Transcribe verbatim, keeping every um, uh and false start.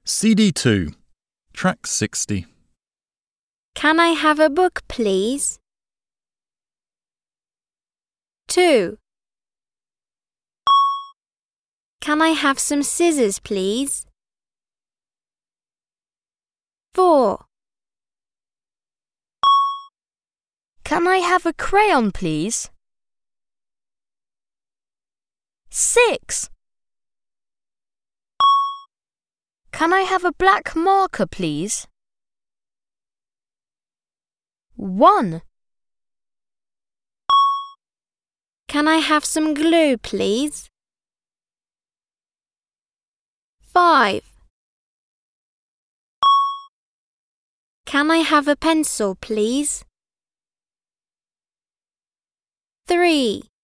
C D two, Track sixty. Can I have a book, please? two. Can I have some scissors, please? four. Can I have a crayon, please? six. Can I have a black marker, please? one. Can I have some glue, please? five. Can I have a pencil, please? three.